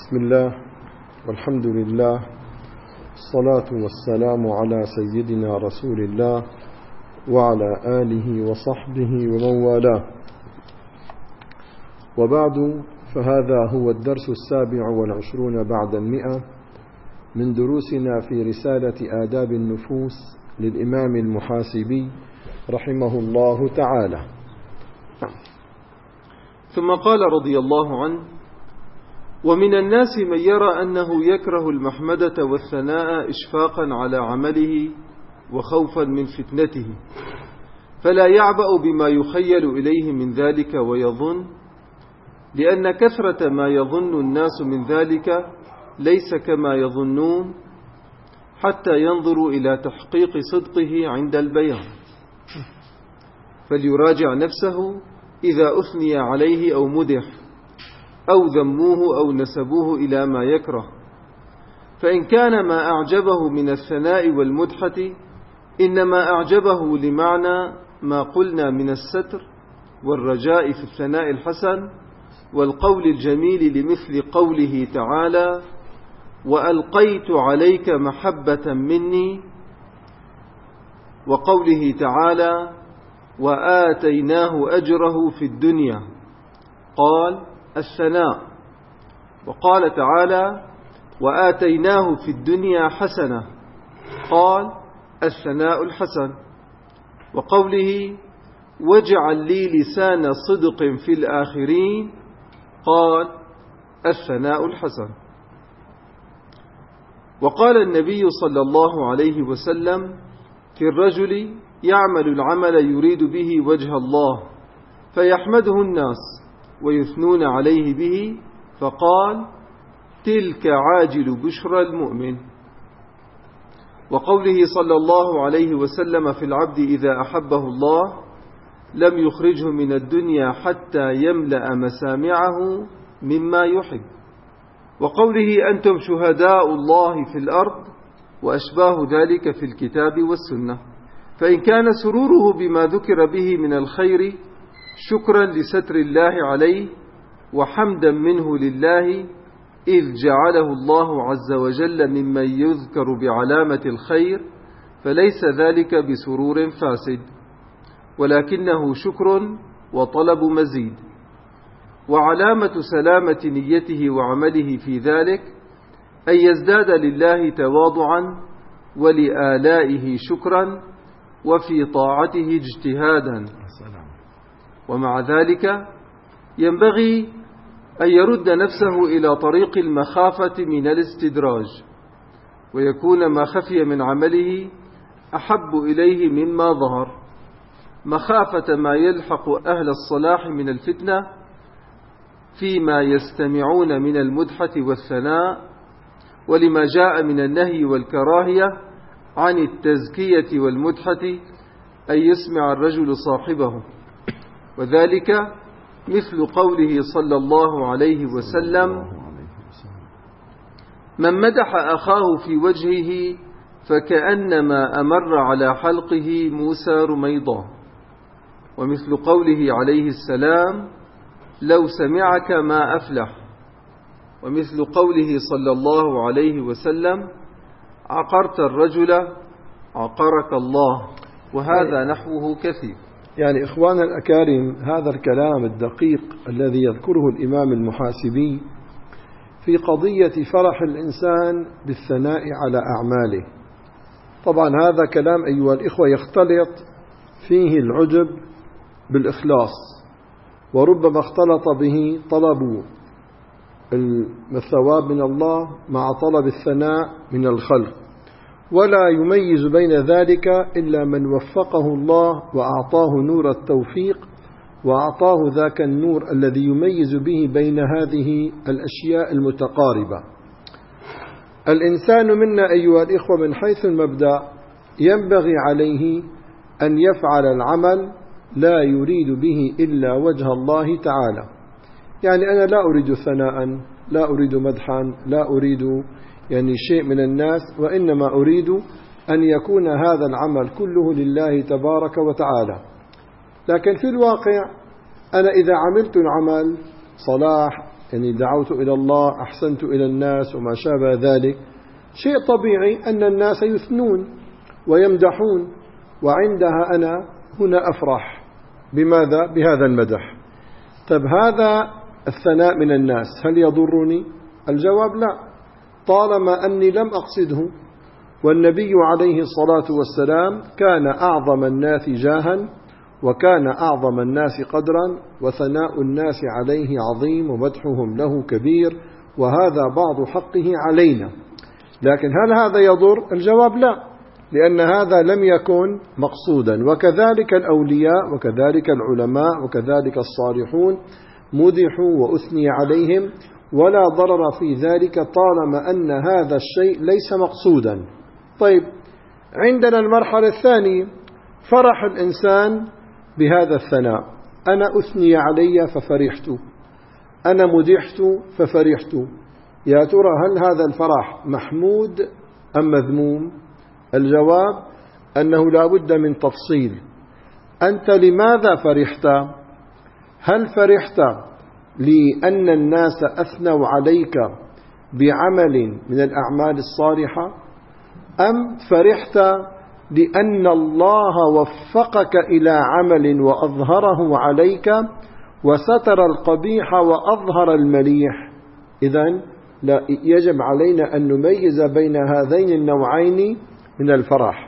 بسم الله والحمد لله، الصلاة والسلام على سيدنا رسول الله وعلى آله وصحبه ومن والاه، وبعد، فهذا هو الدرس 27 بعد 100 من دروسنا في رسالة آداب النفوس للإمام المحاسبي رحمه الله تعالى. ثم قال رضي الله عنه: ومن الناس من يرى أنه يكره المحمدة والثناء إشفاقا على عمله وخوفا من فتنته، فلا يعبأ بما يخيل إليه من ذلك ويظن، لأن كثرة ما يظن الناس من ذلك ليس كما يظنون، حتى ينظروا إلى تحقيق صدقه عند البيان، فليراجع نفسه إذا أثني عليه أو مدح أو ذموه أو نسبوه إلى ما يكره، فإن كان ما أعجبه من الثناء والمدحة إنما أعجبه لمعنى ما قلنا من الستر والرجاء في الثناء الحسن والقول الجميل، لمثل قوله تعالى: وألقيت عليك محبة مني، وقوله تعالى: وآتيناه أجره في الدنيا، قال الثناء، وقال تعالى: وآتيناه في الدنيا حسنة، قال الثناء الحسن، وقوله: واجعل لي لسان صدق في الآخرين، قال الثناء الحسن. وقال النبي صلى الله عليه وسلم في الرجل يعمل العمل يريد به وجه الله فيحمده الناس ويثنون عليه به، فقال: تلك عاجل بشرى المؤمن. وقوله صلى الله عليه وسلم في العبد إذا أحبه الله لم يخرجه من الدنيا حتى يملأ مسامعه مما يحب. وقوله: أنتم شهداء الله في الأرض، وأشباه ذلك في الكتاب والسنة. فإن كان سروره بما ذكر به من الخير شكرا لستر الله عليه وحمدا منه لله، إذ جعله الله عز وجل ممن يذكر بعلامة الخير، فليس ذلك بسرور فاسد، ولكنه شكر وطلب مزيد. وعلامة سلامة نيته وعمله في ذلك أن يزداد لله تواضعا ولآلائه شكرا وفي طاعته اجتهادا. ومع ذلك ينبغي أن يرد نفسه إلى طريق المخافة من الاستدراج، ويكون ما خفي من عمله أحب إليه مما ظهر، مخافة ما يلحق أهل الصلاح من الفتنة فيما يستمعون من المدحة والثناء، ولما جاء من النهي والكراهية عن التزكية والمدحة أن يسمع الرجل صاحبه، وذلك مثل قوله صلى الله عليه وسلم: من مدح أخاه في وجهه فكأنما أمر على حلقه موسى رميضا. ومثل قوله عليه السلام: لو سمعك ما أفلح. ومثل قوله صلى الله عليه وسلم: عقرت الرجل عقرك الله. وهذا نحوه كثير. يعني إخوانا الأكارم، هذا الكلام الدقيق الذي يذكره الإمام المحاسبي في قضية فرح الإنسان بالثناء على أعماله، طبعا هذا كلام أيها الإخوة يختلط فيه العجب بالإخلاص، وربما اختلط به طلب الثواب من الله مع طلب الثناء من الخلق، ولا يميز بين ذلك إلا من وفقه الله وأعطاه نور التوفيق، وأعطاه ذاك النور الذي يميز به بين هذه الأشياء المتقاربة. الإنسان منا أيها الإخوة من حيث المبدأ ينبغي عليه أن يفعل العمل لا يريد به إلا وجه الله تعالى. يعني أنا لا أريد ثناء، لا أريد مدحا، لا أريد شيء من الناس، وإنما أريد أن يكون هذا العمل كله لله تبارك وتعالى. لكن في الواقع أنا إذا عملت العمل صلاح يعني دعوت إلى الله، أحسنت إلى الناس وما شابه ذلك، شيء طبيعي أن الناس يثنون ويمدحون، وعندها أنا هنا أفرح. بماذا؟ بهذا المدح. طب هذا الثناء من الناس هل يضرني؟ الجواب لا، طالما أني لم أقصده. والنبي عليه الصلاة والسلام كان أعظم الناس جاها، وكان أعظم الناس قدرا، وثناء الناس عليه عظيم، ومدحهم له كبير، وهذا بعض حقه علينا. لكن هل هذا يضر؟ الجواب لا، لأن هذا لم يكن مقصودا. وكذلك الأولياء، وكذلك العلماء، وكذلك الصالحون مدحوا وأثني عليهم، ولا ضرر في ذلك طالما أن هذا الشيء ليس مقصودا. طيب، عندنا المرحلة الثانية، فرح الإنسان بهذا الثناء. أنا أثني علي ففرحت، أنا مدحت ففرحت. يا ترى هل هذا الفرح محمود أم مذموم؟ الجواب أنه لا بد من تفصيل. أنت لماذا فرحت؟ هل فرحت لأن الناس أثنوا عليك بعمل من الأعمال الصالحة، أم فرحت لأن الله وفقك إلى عمل وأظهره عليك وستر القبيح وأظهر المليح؟ إذن لا يجب علينا أن نميز بين هذين النوعين من الفرح.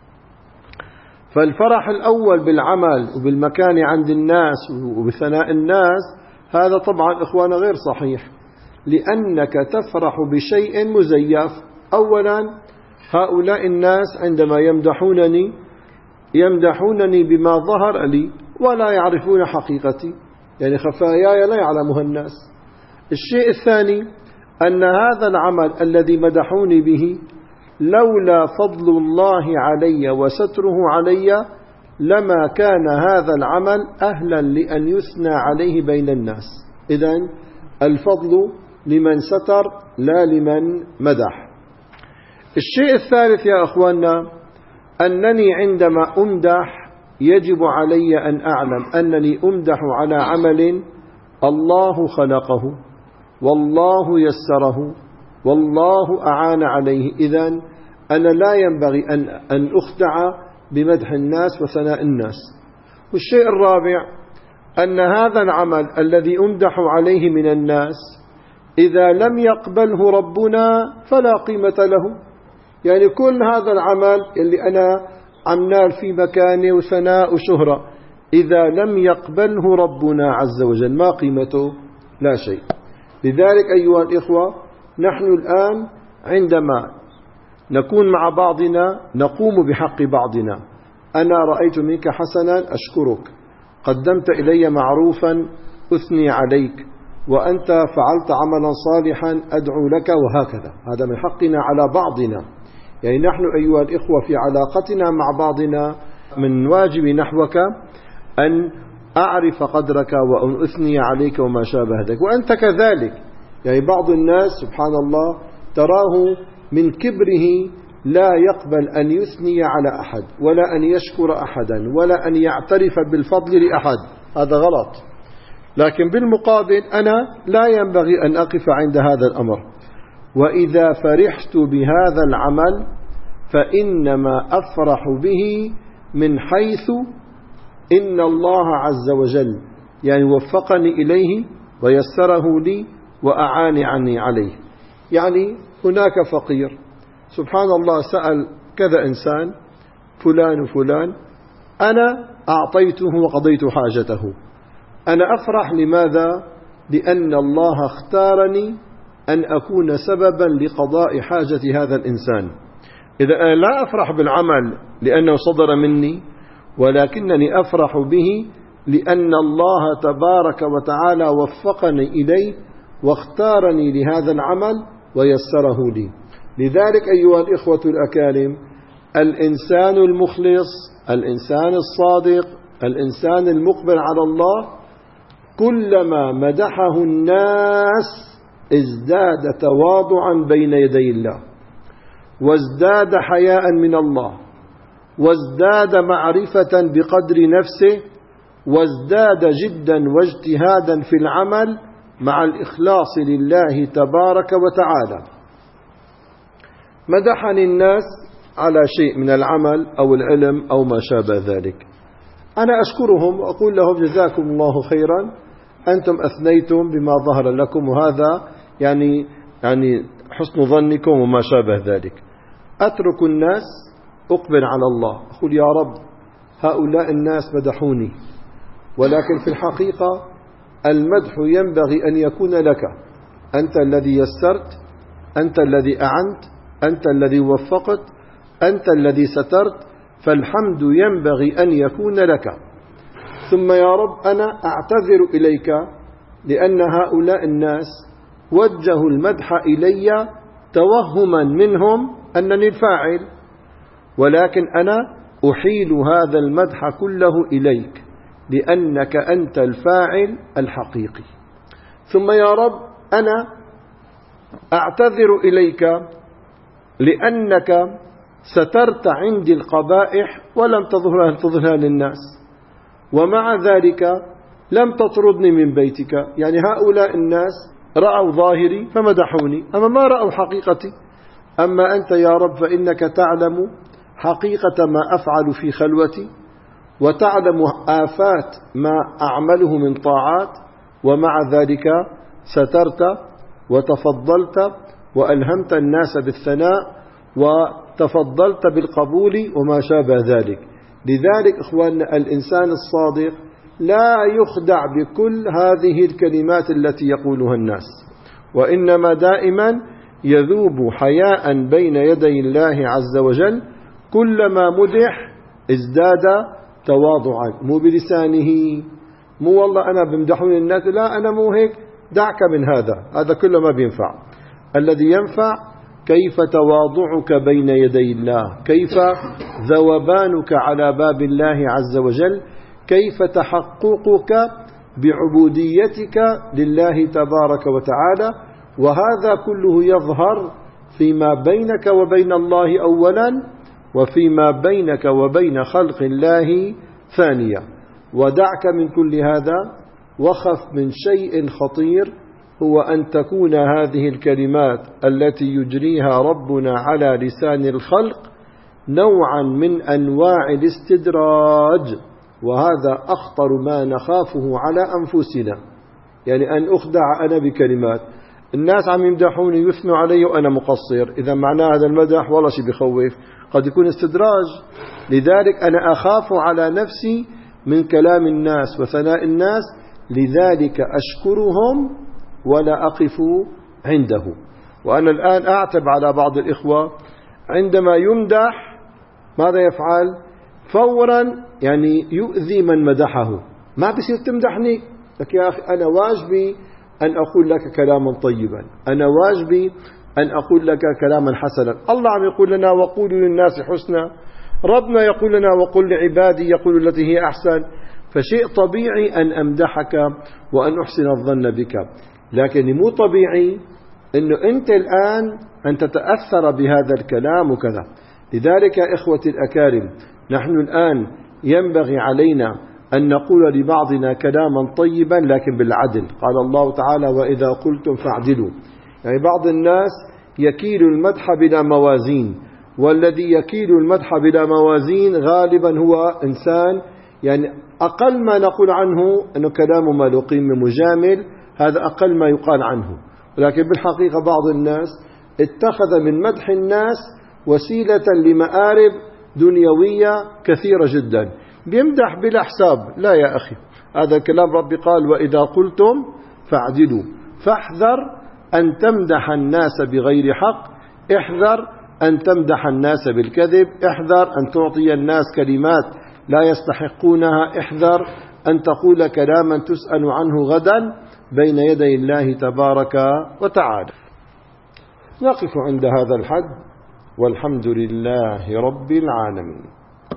فالفرح الأول بالعمل وبالمكان عند الناس وبثناء الناس، هذا طبعا إخوانا غير صحيح، لأنك تفرح بشيء مزيف. أولا، هؤلاء الناس عندما يمدحونني بما ظهر لي ولا يعرفون حقيقتي، يعني خفاياي لا يعلمها الناس. الشيء الثاني أن هذا العمل الذي مدحوني به لولا فضل الله علي وستره علي لما كان هذا العمل أهلا لأن يثنى عليه بين الناس. إذن الفضل لمن ستر لا لمن مدح. الشيء الثالث يا أخواننا، أنني عندما أمدح يجب علي أن أعلم أنني أمدح على عمل الله خلقه، والله يسره، والله أعان عليه. إذن أنا لا ينبغي أن أخدع بمدح الناس وثناء الناس. والشيء الرابع أن هذا العمل الذي أمدح عليه من الناس إذا لم يقبله ربنا فلا قيمة له. يعني كل هذا العمل اللي أنا عمنال في مكانه وثناء وشهرة، إذا لم يقبله ربنا عز وجل ما قيمته؟ لا شيء. لذلك أيها الإخوة، نحن الآن عندما نكون مع بعضنا نقوم بحق بعضنا. أنا رأيت منك حسنا أشكرك، قدمت إلي معروفا أثني عليك، وأنت فعلت عملا صالحا أدعو لك، وهكذا. هذا من حقنا على بعضنا. يعني نحن أيها الإخوة في علاقتنا مع بعضنا من واجب نحوك أن أعرف قدرك وأن أثني عليك وما شابه ذلك، وأنت كذلك. يعني بعض الناس سبحان الله تراه من كبره لا يقبل أن يثني على أحد، ولا أن يشكر أحدا، ولا أن يعترف بالفضل لأحد. هذا غلط. لكن بالمقابل أنا لا ينبغي أن أقف عند هذا الأمر. وإذا فرحت بهذا العمل فإنما أفرح به من حيث إن الله عز وجل يعني وفقني إليه ويسره لي وأعاني عليه. يعني هناك فقير سبحان الله سأل كذا إنسان فلان وفلان، أنا أعطيته وقضيت حاجته. أنا أفرح لماذا؟ لأن الله اختارني أن أكون سببا لقضاء حاجة هذا الإنسان. إذا أنا لا أفرح بالعمل لأنه صدر مني، ولكنني أفرح به لأن الله تبارك وتعالى وفقني إليه واختارني لهذا العمل ويسره لي. لذلك أيها الإخوة الأكارم، الإنسان المخلص، الإنسان الصادق، الإنسان المقبل على الله، كلما مدحه الناس ازداد تواضعا بين يدي الله، وازداد حياء من الله، وازداد معرفة بقدر نفسه، وازداد جدا واجتهادا في العمل، مع الإخلاص لله تبارك وتعالى. مدحني الناس على شيء من العمل أو العلم أو ما شابه ذلك، أنا أشكرهم وأقول لهم جزاكم الله خيرا، أنتم أثنيتم بما ظهر لكم، وهذا يعني حسن ظنكم وما شابه ذلك. أترك الناس، أقبل على الله، أقول يا رب هؤلاء الناس مدحوني، ولكن في الحقيقة المدح ينبغي أن يكون لك، أنت الذي يسرت، أنت الذي أعنت، أنت الذي وفقت، أنت الذي سترت، فالحمد ينبغي أن يكون لك. ثم يا رب أنا أعتذر إليك لأن هؤلاء الناس وجهوا المدح إلي توهما منهم أنني الفاعل، ولكن أنا أحيل هذا المدح كله إليك لأنك أنت الفاعل الحقيقي. ثم يا رب أنا أعتذر إليك لأنك سترت عندي القبائح ولم تظهرها للناس، ومع ذلك لم تطردني من بيتك. يعني هؤلاء الناس رأوا ظاهري فمدحوني، أما ما رأوا حقيقتي. أما أنت يا رب فإنك تعلم حقيقة ما أفعل في خلوتي، وتعلم آفات ما أعمله من طاعات، ومع ذلك سترت وتفضلت وألهمت الناس بالثناء وتفضلت بالقبول وما شابه ذلك. لذلك إخواننا الإنسان الصادق لا يخدع بكل هذه الكلمات التي يقولها الناس، وإنما دائما يذوب حياء بين يدي الله عز وجل، كلما مدح ازداد تواضعا، مو بلسانه، مو والله أنا بمدحون الناس، لا أنا مو هيك، دعك من هذا كله ما بينفع. الذي ينفع كيف تواضعك بين يدي الله، كيف ذوبانك على باب الله عز وجل، كيف تحققك بعبوديتك لله تبارك وتعالى. وهذا كله يظهر فيما بينك وبين الله أولا، وفيما بينك وبين خلق الله ثانيا. ودعك من كل هذا وخف من شيء خطير، هو أن تكون هذه الكلمات التي يجريها ربنا على لسان الخلق نوعا من أنواع الاستدراج، وهذا أخطر ما نخافه على أنفسنا. يعني أن أخدع أنا بكلمات، الناس عم يمدحوني يثنوا علي وأنا مقصر، إذا معناه هذا المدح والله شيء بخوف، قد يكون استدراج. لذلك أنا أخاف على نفسي من كلام الناس وثناء الناس، لذلك أشكرهم ولا أقف عنده. وأنا الآن أعتب على بعض الإخوة عندما يمدح ماذا يفعل؟ فورا يعني يؤذي من مدحه، ما بصير تمدحني، لك يا أخي أنا واجبي أن أقول لك كلاما طيبا، أنا واجبي أن أقول لك كلاما حسنا. الله عم يقول لنا وقولوا للناس حسنا، ربنا يقول لنا وقل لعبادي يقول التي هي أحسن. فشيء طبيعي أن أمدحك وأن أحسن الظن بك، لكن مو طبيعي أنه أنت الآن أن تتأثر بهذا الكلام وكذا. لذلك يا إخوتي الأكارم، نحن الآن ينبغي علينا أن نقول لبعضنا كلاما طيبا لكن بالعدل. قال الله تعالى وإذا قلتم فاعدلوا. يعني بعض الناس يكيل المدح بلا موازين، والذي يكيل المدح بلا موازين غالبا هو إنسان يعني أقل ما نقول عنه أنه كلامه ما له قيمة، مجامل، هذا أقل ما يقال عنه. ولكن بالحقيقة بعض الناس اتخذ من مدح الناس وسيلة لمآرب دنيوية كثيرة جدا، بيمدح بلا حساب. لا يا أخي، هذا كلام ربي قال وإذا قلتم فاعدلوا. فاحذر أن تمدح الناس بغير حق، احذر أن تمدح الناس بالكذب، احذر أن تعطي الناس كلمات لا يستحقونها، احذر أن تقول كلاما تسأل عنه غدا بين يدي الله تبارك وتعالى. نقف عند هذا الحد، والحمد لله رب العالمين.